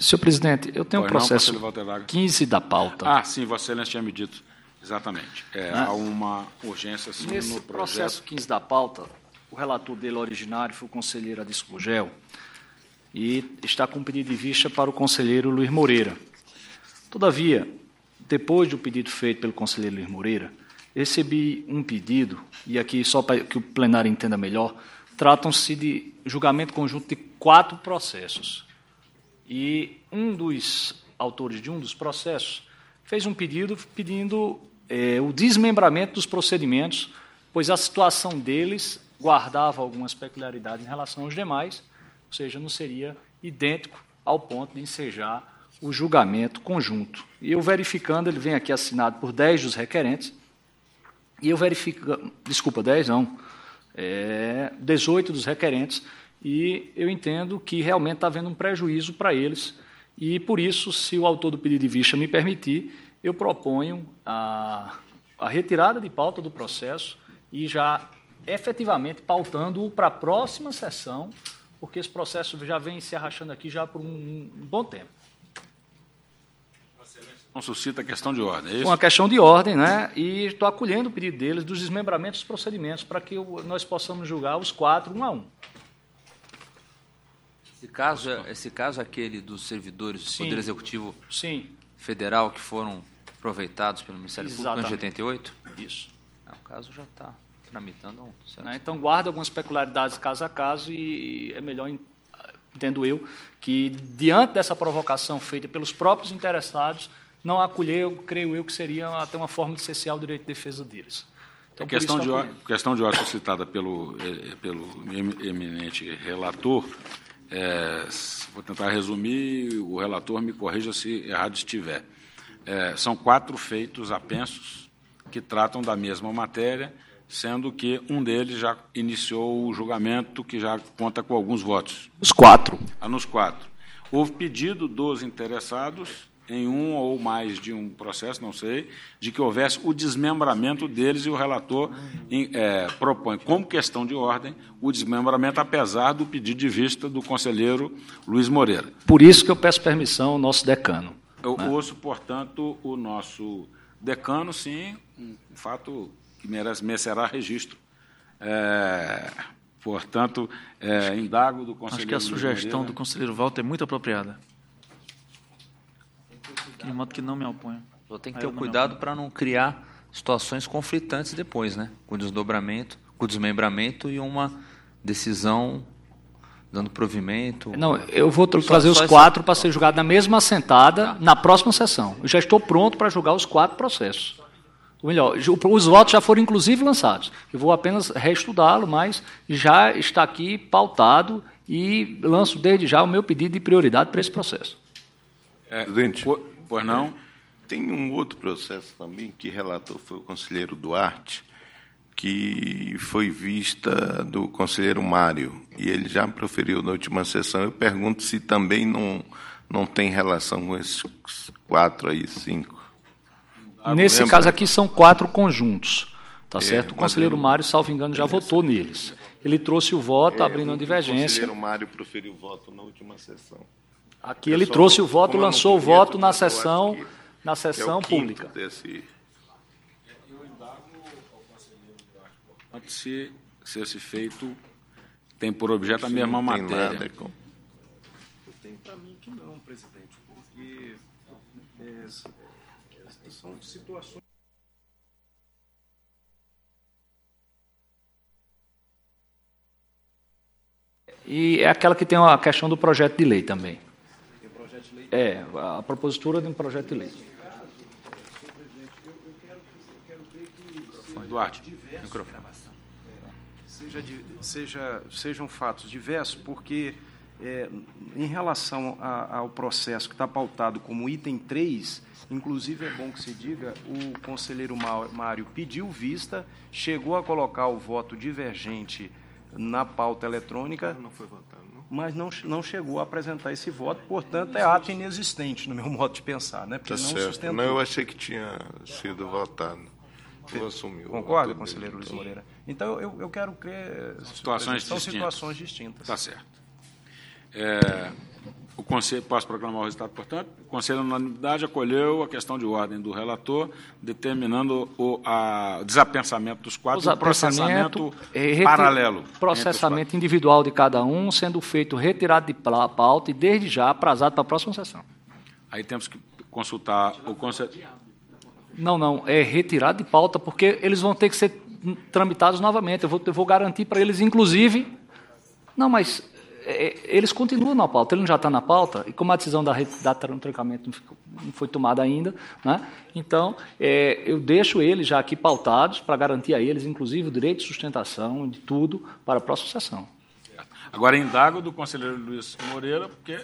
Senhor presidente, eu tenho um processo não, Walter Wagner. 15 da pauta. Ah, sim, Vossa Excelência tinha me dito. Exatamente. Há uma urgência, sim, Nesse no projeto. processo 15 da pauta, o relator dele originário foi o conselheiro Adilson Gugel e está com pedido de vista para o conselheiro Luiz Moreira. Todavia, depois do pedido feito pelo conselheiro Luiz Moreira, recebi um pedido, e aqui só para que o plenário entenda melhor, tratam-se de julgamento conjunto de 4 processos. E um dos autores de um dos processos fez um pedido pedindo o desmembramento dos procedimentos, pois a situação deles guardava algumas peculiaridades em relação aos demais, ou seja, não seria idêntico ao ponto de ensejar o julgamento conjunto. E eu verificando, ele vem aqui assinado por 10 dos requerentes, e eu verifico, desculpa, 10 não, 18 dos requerentes, e eu entendo que realmente está havendo um prejuízo para eles, e, por isso, se o autor do pedido de vista me permitir, eu proponho a retirada de pauta do processo e já efetivamente pautando-o para a próxima sessão, porque esse processo já vem se arrastando aqui já por um bom tempo. Não suscita a questão de ordem, é isso? Uma questão de ordem, né? E estou acolhendo o pedido deles dos desmembramentos dos procedimentos para que nós possamos julgar os 4, 1 a 1. Esse caso é aquele dos servidores do Poder Executivo Sim. Federal que foram aproveitados pelo Ministério Público em 88? Isso. O caso já está tramitando há um certo tempo. Então, guarda algumas peculiaridades caso a caso e é melhor, entendo eu, que, diante dessa provocação feita pelos próprios interessados, não acolher, creio eu, que seria até uma forma de cessear o direito de defesa deles. Então, questão de ordem suscitada pelo eminente relator. Vou tentar resumir, o relator me corrija se errado estiver. São 4 feitos apensos que tratam da mesma matéria, sendo que um deles já iniciou o julgamento, que já conta com alguns votos. Os 4. Nos 4. Houve pedido dos interessados, em um ou mais de um processo, não sei, de que houvesse o desmembramento deles, e o relator propõe, como questão de ordem, o desmembramento, apesar do pedido de vista do conselheiro Luiz Moreira. Por isso que eu peço permissão ao nosso decano. Eu ouço, portanto, o nosso decano, sim, um fato que merecerá registro. Portanto, indago do conselheiro. Acho que a sugestão do conselheiro Walter é muito apropriada. De modo que não me oponho. Só tem que ter cuidado para não criar situações conflitantes depois, né? Com o desdobramento, com o desmembramento e uma decisão dando provimento. Não, eu vou trazer os 4 para ser julgado na mesma assentada na próxima sessão. Eu já estou pronto para julgar os 4 processos. Ou melhor, os votos já foram inclusive lançados. Eu vou apenas reestudá-lo, mas já está aqui pautado e lanço desde já o meu pedido de prioridade para esse processo. Presidente. Pois não? Tem um outro processo também que relator foi o conselheiro Duarte, que foi vista do conselheiro Mário, e ele já proferiu na última sessão. Eu pergunto se também não tem relação com esses 4 aí, 5. Nesse caso aqui são 4 conjuntos, tá certo? O conselheiro Mário, salvo engano, já votou neles. Ele trouxe o voto, abrindo uma divergência. O conselheiro Mário proferiu o voto na última sessão. Aqui ele trouxe o voto, lançou o voto na sessão pública. Eu indago ao conselheiro Duarte, se esse feito tem por objeto a mesma matéria. Tem para mim que não, presidente, porque são situações. E é aquela que tem a questão do projeto de lei também. A propositura de um projeto de lei. Duarte, sejam fatos diversos, porque, em relação ao processo que está pautado como item 3, inclusive é bom que se diga, o conselheiro Mário pediu vista, chegou a colocar o voto divergente na pauta eletrônica. Não foi votado, não? Mas não chegou a apresentar esse voto, portanto, é ato inexistente, no meu modo de pensar, né? Porque Tá não certo. sustentou. Não, eu achei que tinha sido votado. Eu assumi. Concorda, conselheiro Luiz Moreira? Então, eu quero crer... Situações são distintas. situações distintas. Está certo. O Conselho, posso proclamar o resultado, portanto? O Conselho, na unanimidade, acolheu a questão de ordem do relator, determinando o desapensamento dos quadros e o processamento paralelo. Processamento individual de cada um, sendo feito retirado de pauta e, desde já, aprazado para a próxima sessão. Aí temos que consultar o Conselho. Não, é retirado de pauta, porque eles vão ter que ser tramitados novamente. Eu vou garantir para eles, inclusive... Não, mas eles continuam na pauta, ele não já está na pauta, e como a decisão da trancamento não foi tomada ainda, né? Então, eu deixo eles já aqui pautados para garantir a eles, inclusive, o direito de sustentação, de tudo, para a próxima sessão. Agora, indago do conselheiro Luiz Moreira, porque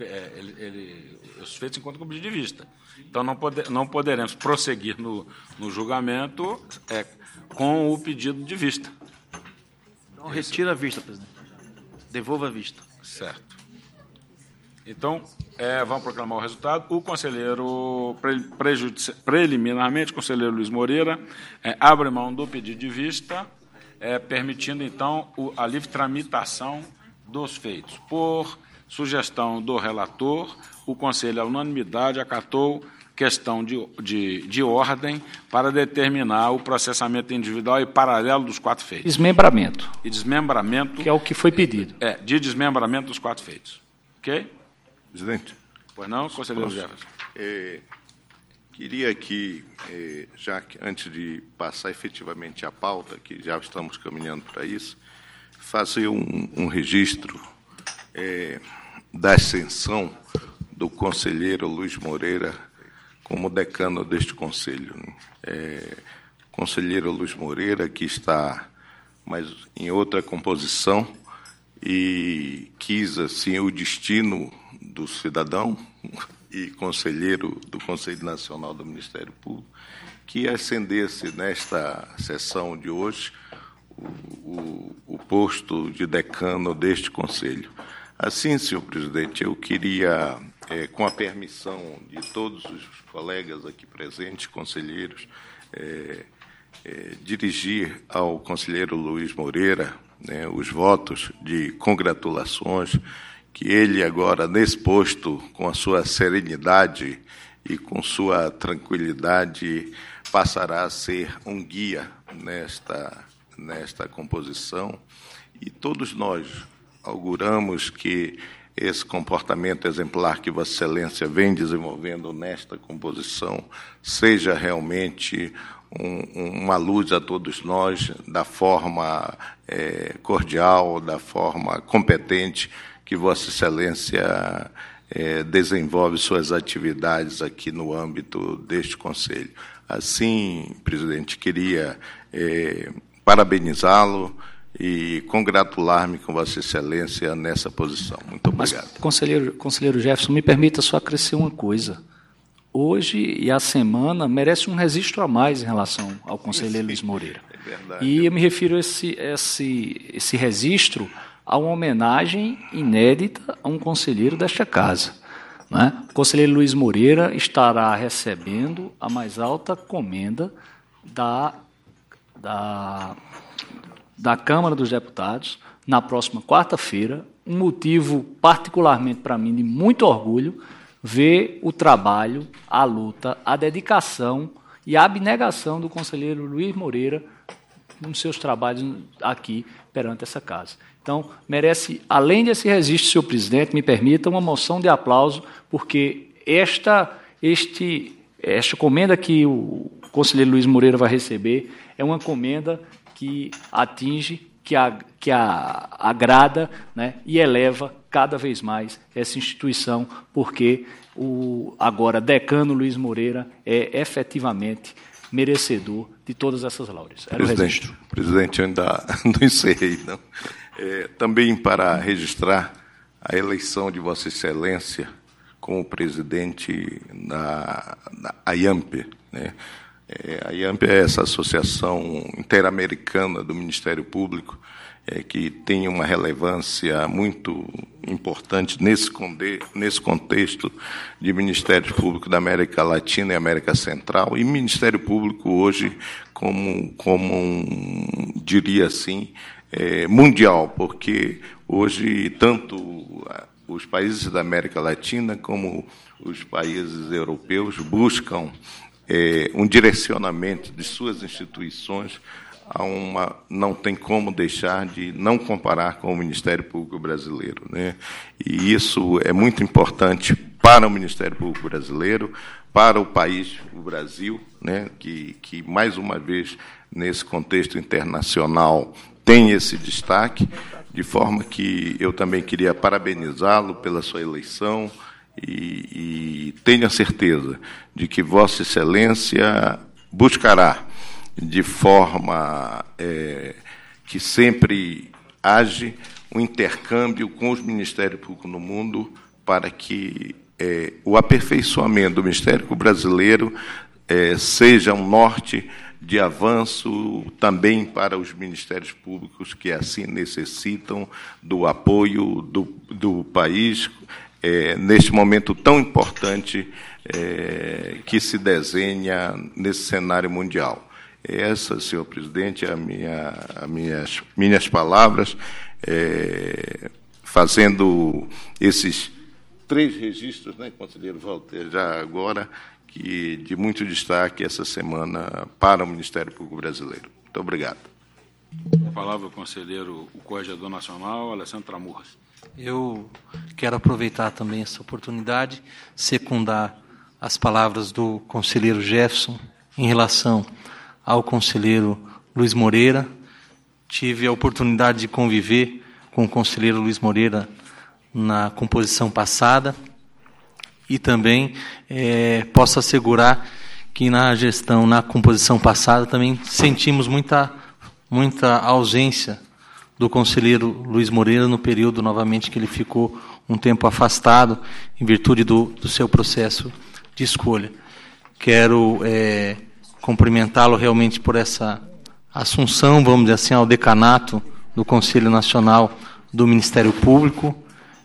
os feitos encontram com o pedido de vista. Então, não poderemos prosseguir no julgamento com o pedido de vista. Então, retira a vista, presidente. Devolva a vista. Certo. Então, vamos proclamar o resultado. O conselheiro, preliminarmente, o conselheiro Luiz Moreira, abre mão do pedido de vista, permitindo, então, a livre tramitação dos feitos. Por sugestão do relator, o Conselho, à unanimidade, acatou questão de ordem para determinar o processamento individual e paralelo dos 4 feitos. Desmembramento. E desmembramento... Que é o que foi pedido. De desmembramento dos 4 feitos. Ok? Presidente. Pois não, conselheiro Jefferson. Queria que, já que antes de passar efetivamente a pauta, que já estamos caminhando para isso, fazer um registro da ascensão do conselheiro Luiz Moreira como decano deste conselho. Conselheiro Luiz Moreira, que está mas em outra composição e quis assim o destino do cidadão e conselheiro do Conselho Nacional do Ministério Público, que ascendesse nesta sessão de hoje o posto de decano deste conselho. Assim, senhor presidente, eu queria, com a permissão de todos os colegas aqui presentes, conselheiros, dirigir ao conselheiro Luiz Moreira os votos de congratulações, que ele agora, nesse posto, com a sua serenidade e com sua tranquilidade, passará a ser um guia nesta composição, e todos nós auguramos que esse comportamento exemplar que Vossa Excelência vem desenvolvendo nesta composição seja realmente uma luz a todos nós, da forma cordial, da forma competente que Vossa Excelência desenvolve suas atividades aqui no âmbito deste Conselho. Assim, presidente, queria parabenizá-lo e congratular-me com Vossa Excelência nessa posição. Muito obrigado. Mas, conselheiro Jefferson, me permita só acrescer uma coisa. Hoje e a semana merece um registro a mais em relação ao conselheiro Luiz Moreira. É verdade. E eu me refiro a esse registro a uma homenagem inédita a um conselheiro desta casa. Né? O conselheiro Luiz Moreira estará recebendo a mais alta comenda da Câmara dos Deputados na próxima quarta-feira. Um motivo particularmente para mim de muito orgulho, ver o trabalho, a luta, a dedicação e a abnegação do conselheiro Luiz Moreira nos seus trabalhos aqui perante essa casa. Então, merece, além desse registro, senhor presidente, me permita uma moção de aplauso, porque esta comenda que o conselheiro Luiz Moreira vai receber é uma comenda que atinge, que agrada, né, e eleva cada vez mais essa instituição, porque o agora decano Luiz Moreira é efetivamente merecedor de todas essas laures. Presidente, eu ainda não encerrei, não. Também para registrar a eleição de Vossa Excelência como presidente da AIAMP, né? A IAMP é essa associação interamericana do Ministério Público, que tem uma relevância muito importante nesse contexto de Ministério Público da América Latina e América Central, e Ministério Público hoje diria assim, mundial, porque hoje tanto os países da América Latina, como os países europeus, buscam um direcionamento de suas instituições não tem como deixar de não comparar com o Ministério Público Brasileiro, né? E isso é muito importante para o Ministério Público Brasileiro, para o país, o Brasil, né? Que mais uma vez, nesse contexto internacional, tem esse destaque, de forma que eu também queria parabenizá-lo pela sua eleição e tenho a certeza de que Vossa Excelência buscará, de forma que sempre age, um intercâmbio com os Ministérios Públicos no mundo para que o aperfeiçoamento do Ministério Público Brasileiro seja um norte de avanço também para os Ministérios Públicos que assim necessitam do apoio do país neste momento tão importante que se desenha nesse cenário mundial. Essa, senhor presidente, minhas palavras, fazendo esses 3 registros, né, conselheiro Walter, já agora, que de muito destaque essa semana para o Ministério Público Brasileiro. Muito obrigado. A palavra ao conselheiro, o Corregedor Nacional, Alessandro Tramurras. Eu quero aproveitar também essa oportunidade, secundar as palavras do conselheiro Jefferson em relação ao conselheiro Luiz Moreira. Tive a oportunidade de conviver com o conselheiro Luiz Moreira na composição passada e também posso assegurar que na gestão, na composição passada, também sentimos muita ausência do conselheiro Luiz Moreira no período, novamente, que ele ficou um tempo afastado em virtude do seu processo de escolha. Quero cumprimentá-lo realmente por essa assunção, vamos dizer assim, ao decanato do Conselho Nacional do Ministério Público.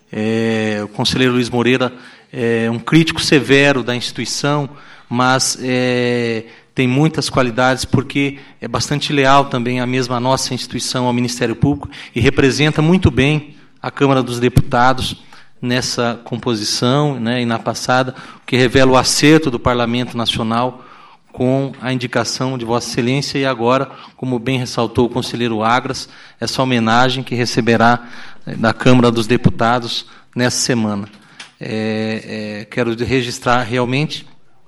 O conselheiro Luiz Moreira é um crítico severo da instituição, mas tem muitas qualidades porque é bastante leal também à nossa instituição, ao Ministério Público, e representa muito bem a Câmara dos Deputados nessa composição, né, e na passada, o que revela o acerto do Parlamento Nacional com a indicação de Vossa Excelência e agora, como bem ressaltou o conselheiro Agras, essa homenagem que receberá da Câmara dos Deputados nessa semana. Quero registrar realmente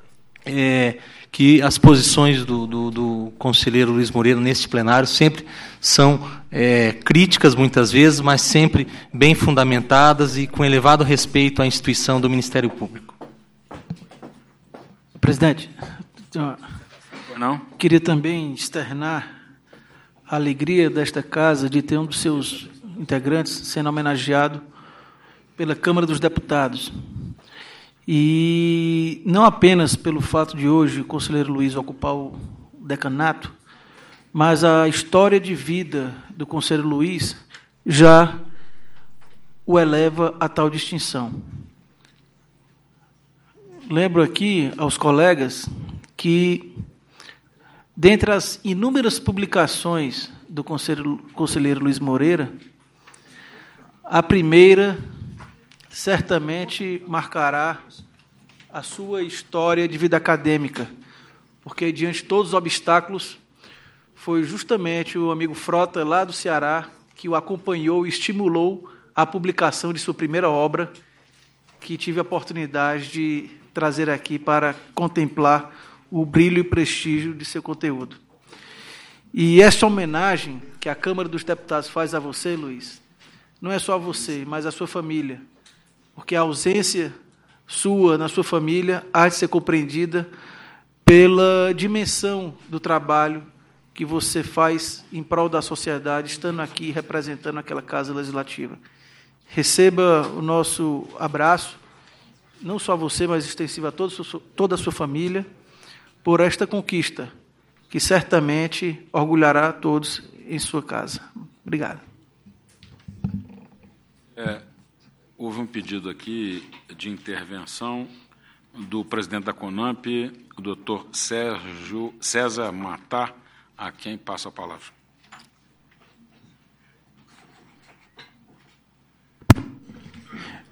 que as posições do conselheiro Luiz Moreira neste plenário sempre são críticas, muitas vezes, mas sempre bem fundamentadas e com elevado respeito à instituição do Ministério Público. Presidente, Não? queria também externar a alegria desta casa de ter um dos seus integrantes sendo homenageado pela Câmara dos Deputados. E não apenas pelo fato de hoje o conselheiro Luiz ocupar o decanato, mas a história de vida do conselheiro Luiz já o eleva a tal distinção. Lembro aqui aos colegas que, dentre as inúmeras publicações do conselheiro Luiz Moreira, a primeira certamente marcará a sua história de vida acadêmica, porque, diante de todos os obstáculos, foi justamente o amigo Frota, lá do Ceará, que o acompanhou e estimulou a publicação de sua primeira obra, que tive a oportunidade de trazer aqui para contemplar o brilho e prestígio de seu conteúdo. E esta homenagem que a Câmara dos Deputados faz a você, Luiz, não é só a você, mas a sua família, porque a ausência sua na sua família há de ser compreendida pela dimensão do trabalho que você faz em prol da sociedade, estando aqui representando aquela Casa Legislativa. Receba o nosso abraço, não só a você, mas extensivo a toda a sua família, por esta conquista, que certamente orgulhará a todos em sua casa. Obrigado. Houve um pedido aqui de intervenção do presidente da CONAMP, o doutor César Matar, a quem passo a palavra.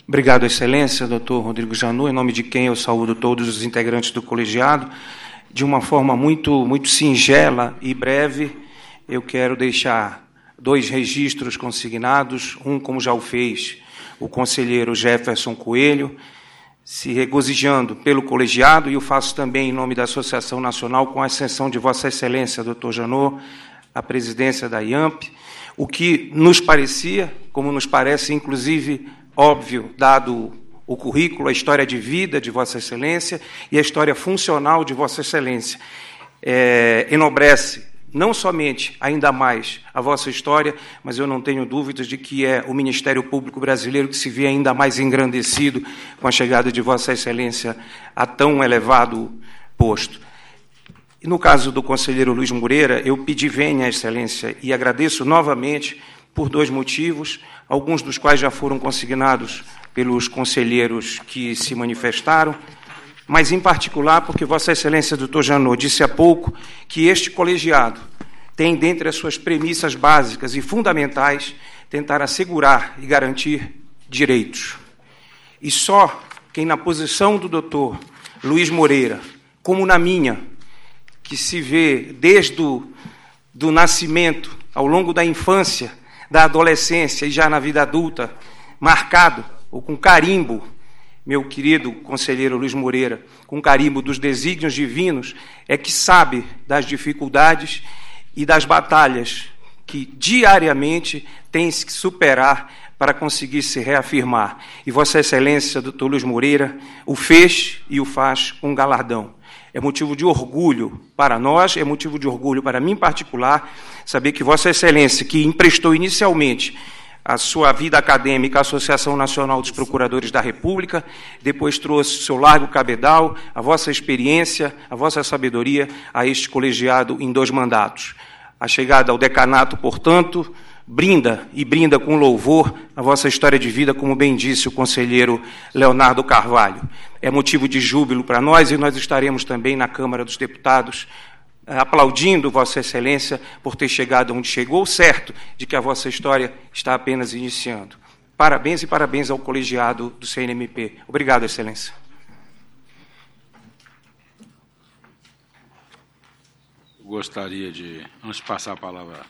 Obrigado, Excelência, doutor Rodrigo Janot, em nome de quem eu saúdo todos os integrantes do colegiado. De uma forma muito singela e breve, eu quero deixar 2 registros consignados, um, como já o fez o conselheiro Jefferson Coelho, se regozijando pelo colegiado, e o faço também em nome da Associação Nacional, com a ascensão de Vossa Excelência, doutor Janot, à presidência da IAMP, o que nos parecia, como nos parece, inclusive, óbvio, dado o currículo, a história de vida de Vossa Excelência e a história funcional de Vossa Excelência. Enobrece não somente, ainda mais, a vossa história, mas eu não tenho dúvidas de que é o Ministério Público Brasileiro que se vê ainda mais engrandecido com a chegada de Vossa Excelência a tão elevado posto. E no caso do conselheiro Luiz Moreira, eu pedi vênia, Excelência, e agradeço novamente por 2 motivos, alguns dos quais já foram consignados pelos conselheiros que se manifestaram, mas, em particular, porque Vossa Excelência, doutor Janot, disse há pouco que este colegiado tem, dentre as suas premissas básicas e fundamentais, tentar assegurar e garantir direitos. E só quem, na posição do doutor Luiz Moreira, como na minha, que se vê desde do nascimento, ao longo da infância, da adolescência e já na vida adulta, marcado, ou com carimbo, meu querido conselheiro Luiz Moreira, com carimbo dos desígnios divinos, é que sabe das dificuldades e das batalhas que diariamente tem que superar para conseguir se reafirmar. E Vossa Excelência, doutor Luiz Moreira, o fez e o faz com galardão. É motivo de orgulho para nós, é motivo de orgulho para mim em particular, saber que Vossa Excelência, que emprestou inicialmente a sua vida acadêmica à Associação Nacional dos Procuradores da República, depois trouxe o seu largo cabedal, a vossa experiência, a vossa sabedoria a este colegiado em 2 mandatos. A chegada ao decanato, portanto, brinda com louvor a vossa história de vida, como bem disse o conselheiro Leonardo Carvalho. É motivo de júbilo para nós, e nós estaremos também na Câmara dos Deputados aplaudindo Vossa Excelência por ter chegado onde chegou, certo de que a vossa história está apenas iniciando. Parabéns e parabéns ao colegiado do CNMP. Obrigado, Excelência. Gostaria de, antes de passar a palavra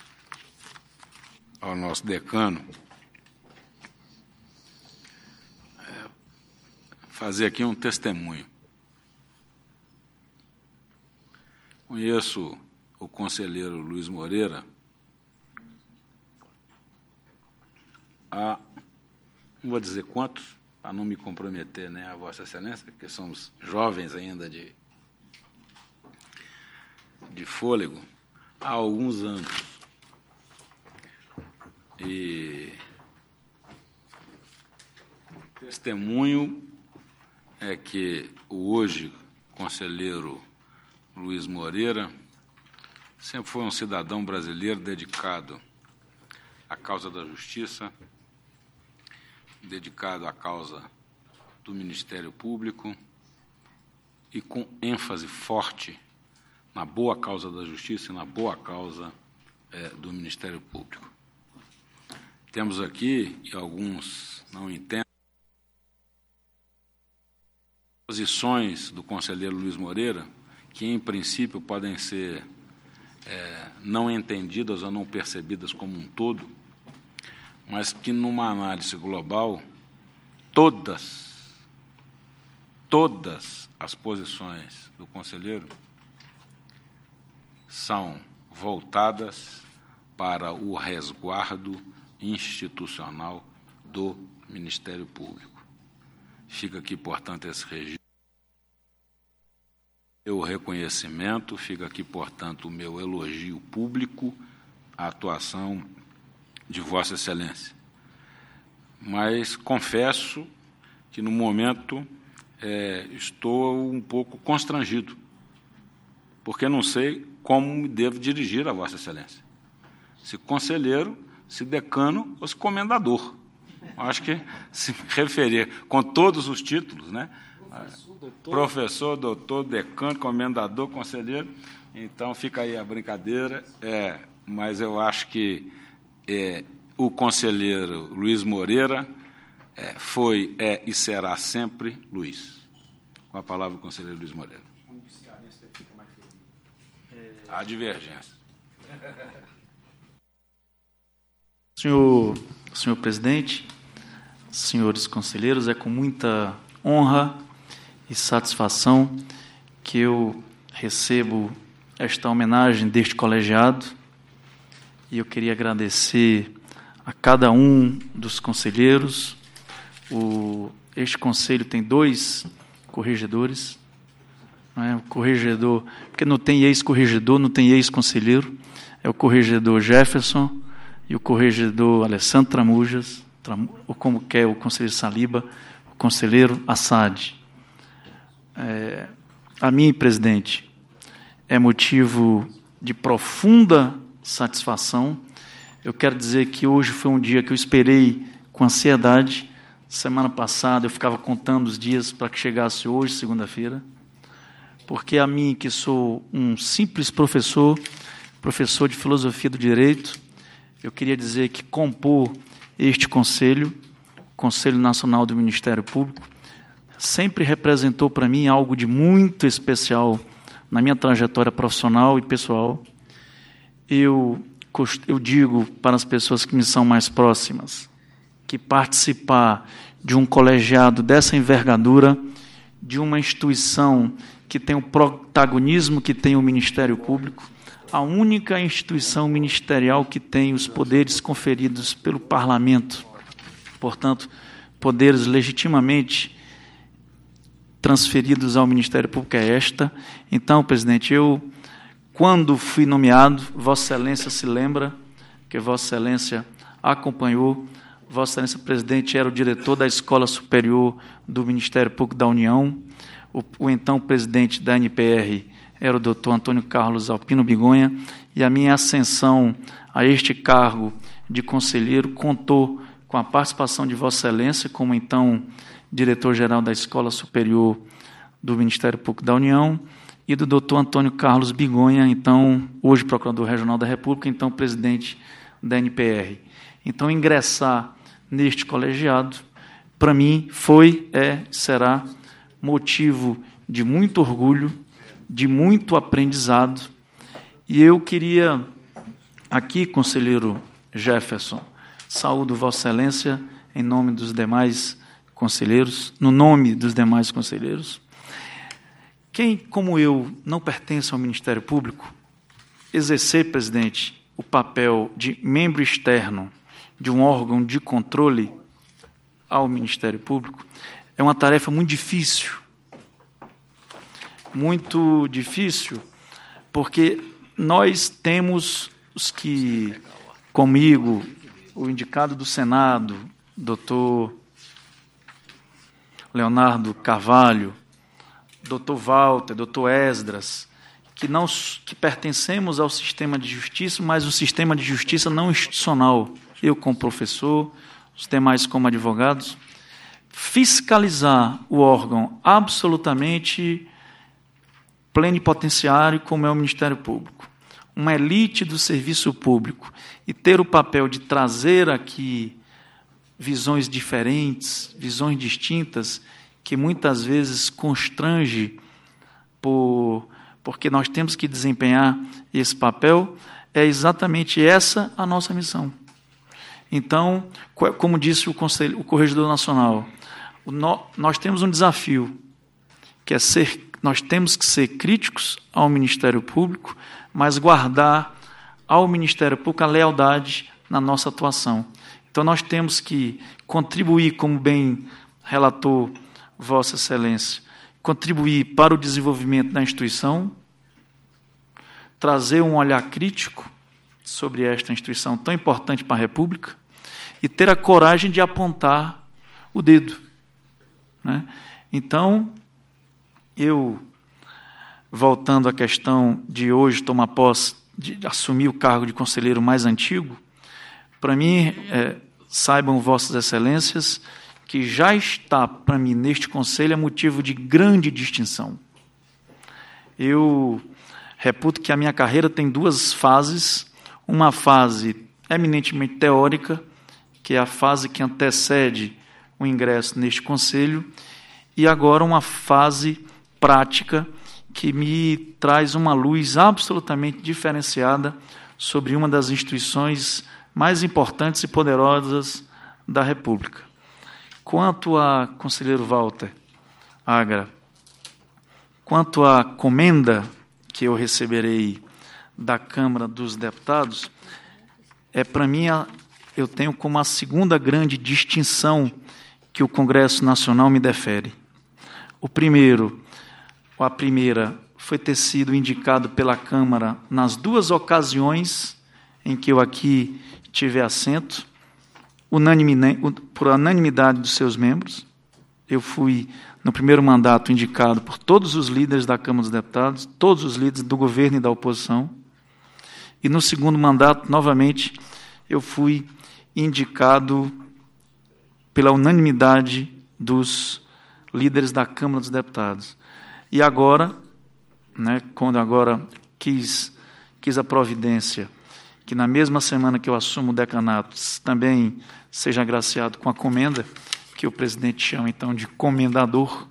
ao nosso decano, fazer aqui um testemunho. Conheço o conselheiro Luiz Moreira há, não vou dizer quantos, para não me comprometer, né, a Vossa Excelência, porque somos jovens ainda de fôlego, há alguns anos. E testemunho é que o hoje conselheiro Luiz Moreira sempre foi um cidadão brasileiro dedicado à causa da justiça, dedicado à causa do Ministério Público e com ênfase forte na boa causa da justiça e na boa causa do Ministério Público. Temos aqui, e alguns não entendem, posições do conselheiro Luiz Moreira que, em princípio, podem ser não entendidas ou não percebidas como um todo, mas que, numa análise global, todas as posições do conselheiro são voltadas para o resguardo institucional do Ministério Público. Fica aqui, portanto, esse registro. O reconhecimento, fica aqui, portanto, o meu elogio público à atuação de Vossa Excelência. Mas confesso que, no momento, estou um pouco constrangido, porque não sei como me devo dirigir a Vossa Excelência. Se conselheiro, se decano ou se comendador. Acho que se referir com todos os títulos, né? Professor, doutor, decano, comendador, conselheiro. Então, fica aí a brincadeira. Mas eu acho que o conselheiro Luiz Moreira foi, é e será sempre Luiz. Com a palavra o conselheiro Luiz Moreira. Há divergência. Senhor presidente, senhores conselheiros, é com muita honra e satisfação que eu recebo esta homenagem deste colegiado, e eu queria agradecer a cada um dos conselheiros. Este conselho tem 2 corregedores, não é? O corregedor, porque não tem ex-corregedor, não tem ex-conselheiro, é o corregedor Jefferson e o corregedor Alessandro Tramujas, ou como quer o conselheiro Saliba, o conselheiro Assad. A mim, presidente, é motivo de profunda satisfação. Eu quero dizer que hoje foi um dia que eu esperei com ansiedade. Semana passada eu ficava contando os dias para que chegasse hoje, segunda-feira, porque a mim, que sou um simples professor de filosofia do direito, eu queria dizer que compor este Conselho Nacional do Ministério Público, sempre representou para mim algo de muito especial na minha trajetória profissional e pessoal. Eu digo para as pessoas que me são mais próximas que participar de um colegiado dessa envergadura, de uma instituição que tem o protagonismo que tem o Ministério Público, a única instituição ministerial que tem os poderes conferidos pelo Parlamento, portanto, poderes legitimamente transferidos ao Ministério Público é esta. Então, presidente, eu, quando fui nomeado, Vossa Excelência se lembra que Vossa Excelência acompanhou. Vossa Excelência presidente era o diretor da Escola Superior do Ministério Público da União. O então presidente da NPR era o doutor Antônio Carlos Alpino Bigonha, e a minha ascensão a este cargo de conselheiro contou com a participação de Vossa Excelência, como então diretor-geral da Escola Superior do Ministério Público da União, e do doutor Antônio Carlos Bigonha, então, hoje Procurador Regional da República, então presidente da NPR. Então, ingressar neste colegiado, para mim, foi, será motivo de muito orgulho, de muito aprendizado, e eu queria, aqui, conselheiro Jefferson, saúdo Vossa Excelência em nome dos demais conselheiros, no nome dos demais conselheiros. Quem, como eu, não pertence ao Ministério Público, exercer, presidente, o papel de membro externo de um órgão de controle ao Ministério Público é uma tarefa muito difícil, porque nós temos os que, comigo, o indicado do Senado, doutor Leonardo Carvalho, doutor Walter, doutor Esdras, que pertencemos ao sistema de justiça, mas o sistema de justiça não institucional, eu como professor, os demais como advogados, fiscalizar o órgão absolutamente plenipotenciário como é o Ministério Público, uma elite do serviço público, e ter o papel de trazer aqui visões diferentes, visões distintas, que muitas vezes constrange porque nós temos que desempenhar esse papel, é exatamente essa a nossa missão. Então, como disse o Corregedor Nacional, nós temos um desafio, que é nós temos que ser críticos ao Ministério Público, mas guardar ao Ministério Público a lealdade na nossa atuação. Então, nós temos que contribuir, como bem relatou Vossa Excelência, contribuir para o desenvolvimento da instituição, trazer um olhar crítico sobre esta instituição tão importante para a República e ter a coragem de apontar o dedo, né? Então, voltando à questão de hoje tomar posse, de assumir o cargo de conselheiro mais antigo, para mim, saibam Vossas Excelências que já está, para mim, neste Conselho, é motivo de grande distinção. Eu reputo que a minha carreira tem 2 fases, uma fase eminentemente teórica, que é a fase que antecede o ingresso neste conselho, e agora uma fase prática que me traz uma luz absolutamente diferenciada sobre uma das instituições mais importantes e poderosas da República. Quanto a conselheiro Walter Agra, quanto à comenda que eu receberei da Câmara dos Deputados, para mim, eu tenho como a segunda grande distinção que o Congresso Nacional me defere. A primeira foi ter sido indicado pela Câmara nas duas ocasiões em que eu aqui tive assento, por unanimidade dos seus membros. Eu fui, no primeiro mandato, indicado por todos os líderes da Câmara dos Deputados, todos os líderes do governo e da oposição. E, no segundo mandato, novamente, eu fui indicado pela unanimidade dos líderes da Câmara dos Deputados. E agora, quando agora quis a providência que, na mesma semana que eu assumo o decanato, também seja agraciado com a comenda, que o presidente chama, então, de comendador,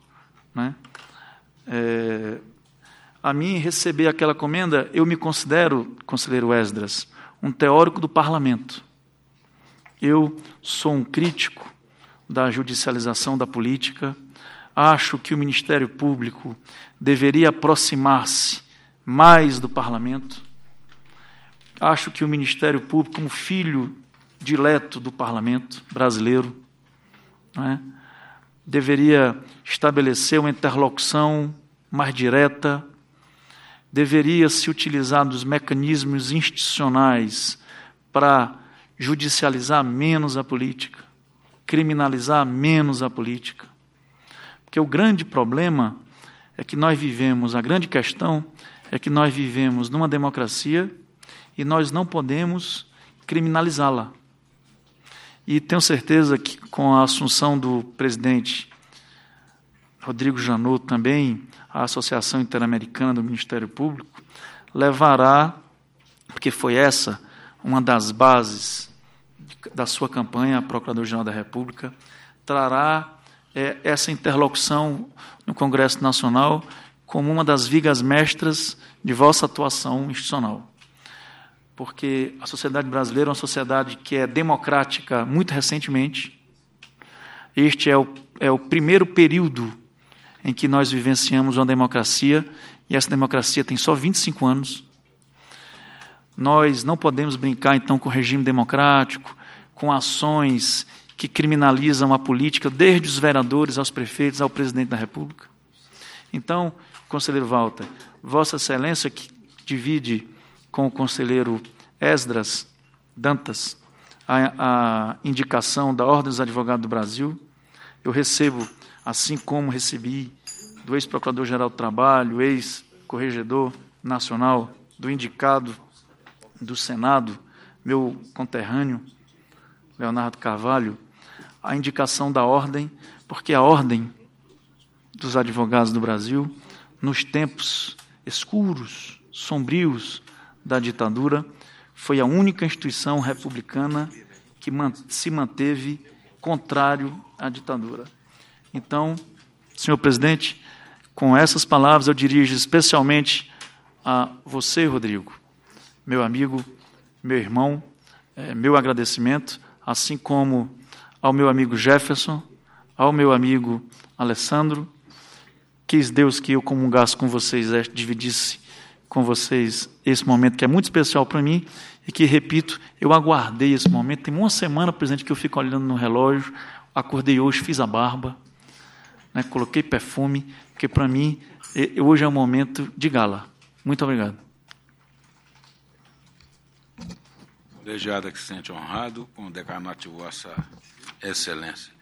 a mim receber aquela comenda, eu me considero, conselheiro Esdras, um teórico do parlamento. Eu sou um crítico da judicialização da política, acho que o Ministério Público deveria aproximar-se mais do parlamento, acho que o Ministério Público, como filho dileto do parlamento brasileiro, deveria estabelecer uma interlocução mais direta, deveria se utilizar dos mecanismos institucionais para judicializar menos a política, criminalizar menos a política. Porque o grande problema é que nós vivemos, a grande questão é que nós vivemos numa democracia e nós não podemos criminalizá-la. E tenho certeza que, com a assunção do presidente Rodrigo Janot, também a Associação Interamericana do Ministério Público, levará, porque foi essa uma das bases da sua campanha, a Procurador-Geral da República, trará essa interlocução no Congresso Nacional como uma das vigas mestras de vossa atuação institucional. Porque a sociedade brasileira é uma sociedade que é democrática muito recentemente. Este é o primeiro período em que nós vivenciamos uma democracia, e essa democracia tem só 25 anos. Nós não podemos brincar, então, com o regime democrático, com ações que criminalizam a política, desde os vereadores aos prefeitos, ao presidente da República. Então, conselheiro Walter, Vossa Excelência, que divide com o conselheiro Esdras Dantas a indicação da Ordem dos Advogados do Brasil, eu recebo, assim como recebi do ex-procurador-geral do Trabalho, ex-corregedor nacional, do indicado do Senado, meu conterrâneo, Leonardo Carvalho, a indicação da Ordem, porque a Ordem dos Advogados do Brasil, nos tempos escuros, sombrios da ditadura, foi a única instituição republicana que se manteve contrário à ditadura. Então, senhor presidente, com essas palavras eu dirijo especialmente a você, Rodrigo, meu amigo, meu irmão, meu agradecimento, assim como ao meu amigo Jefferson, ao meu amigo Alessandro. Quis Deus que eu comungasse com vocês, dividisse com vocês esse momento que é muito especial para mim e que, repito, eu aguardei esse momento. Tem uma semana, presidente, que eu fico olhando no relógio, acordei hoje, fiz a barba, coloquei perfume, porque para mim hoje é um momento de gala. Muito obrigado. Colegiado que se sente honrado com o decanato de Vossa Excelência.